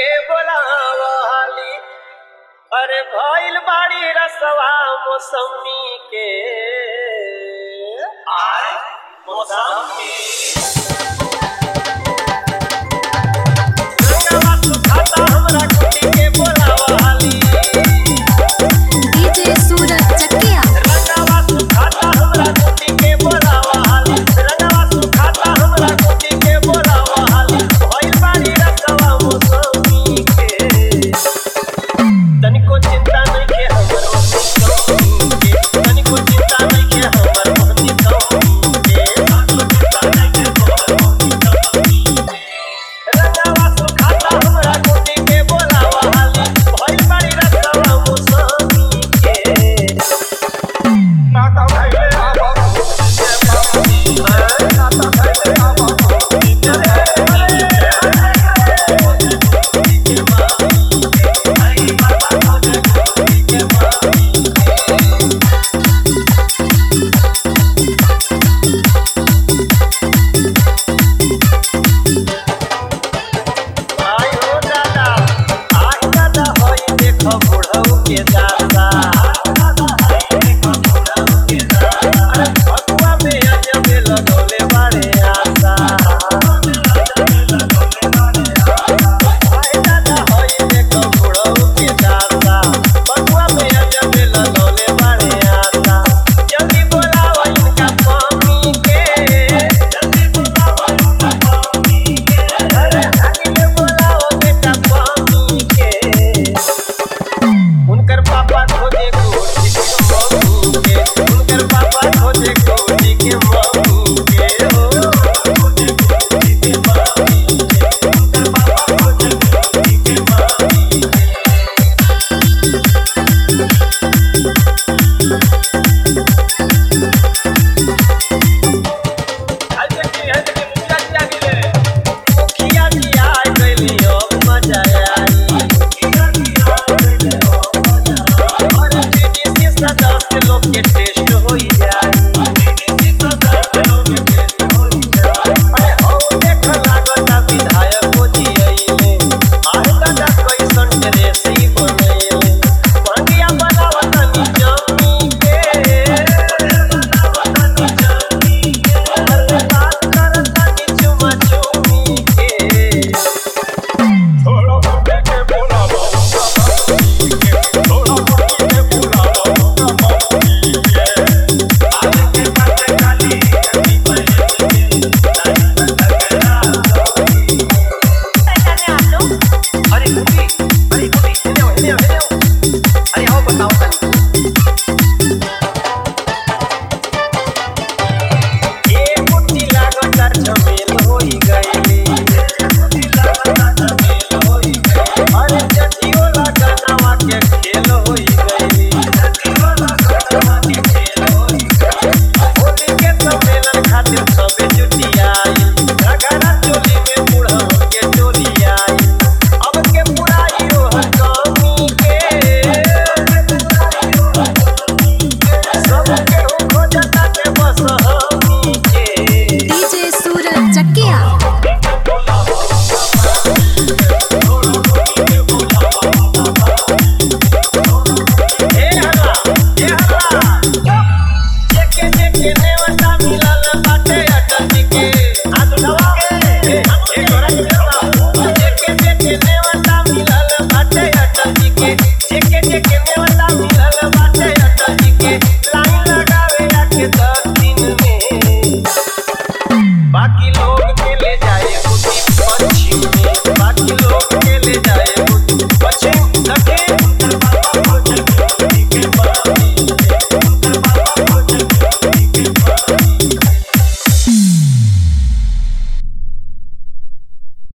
के बोलावाली। अरे भइल बाड़ी रसवा मौसमी के आय मौसमी रंगवा सुखाता हमरा कुटी के बोलावाली। डीजे सूरज चकिया रंगवा सुखाता हमरा कुटी के बोलावाली। रंगवा सुखाता हमरा कुटी के बोलावाली। भइल बाड़ी रसवा मौसमी के तनिको चिंता नहीं के हमर मौसमी के। तनिको चिंता नहीं के हमर मौसमी के। तनिको चिंता नहीं के हमर मौसमी के। रंगवा सुखाता हमरा कुटी के बोलावाली। भइल बाड़ी रसवा मौसमी के नाता भइले आवा के मामी नाता भइले आवा आई हो दादा आई दादा होई देखो बुढ़ऊ के दादा। अरे भगवा में अजबे लगौले बाड़े आशा। आई दादा होई देखो बुढ़ऊ के दादा। भगवा में अजबे लगौले बाड़े आशा। जल्दी बोलावा इनका मम्मी के। जल्दी बोलावा इनका मम्मी के। अरे आगे बोलाओ बेटा मम्मी के। उनकर पापा खोजे कोठी के मम्मी के। उनकर पापा खोजे कोठी के मम्मी के हो खोजे कोठी के मम्मी के। उनकर पापा खोजे कोठी के मम्मी के। मुखिया जी आ गइली अब मजा आई। और बीडीसी सदस्य लोग के टेस्ट होई जाई। अरे हौ देख लागता विधायक जी अइले। आहे दादा कैसन ड्रेसी बनैले। भंगिया बनावतनी जमी के। अरे बात करतनी चुमा चुमी के। थोड़ा मुझे के बोलावा मम्मी के। थोड़ा मुझे के बोलावा मम्मी के। आगे के बातें खाली अभी पहले अरे कुटी हेने आओ अरे आओ बताओ तनी। ए कुटी लागता झमेल होई गइली। अरे जटियो लगनवा के खेल होई गइली। होली के सम्मेलन खातिर सबे जुटी आइल। घघरा चोली में बुढ़ऊ के टोली आइल। अब के पुराई रोहन कमी के। सब केहू खोजता के बस हमी के। डीजे सूरज चकिया हे हल्ला जेके जेके नेवता मिलल बाटे अटल जी के। हाथ उठावा के तोरा के जेके जेके नेवता मिलल बाटे अटल जी के। जेके जेके नेवता मिलल बाटे अटल जी के। लाइन लगावे आके 10 दिन में बाकी लोग के ले जाए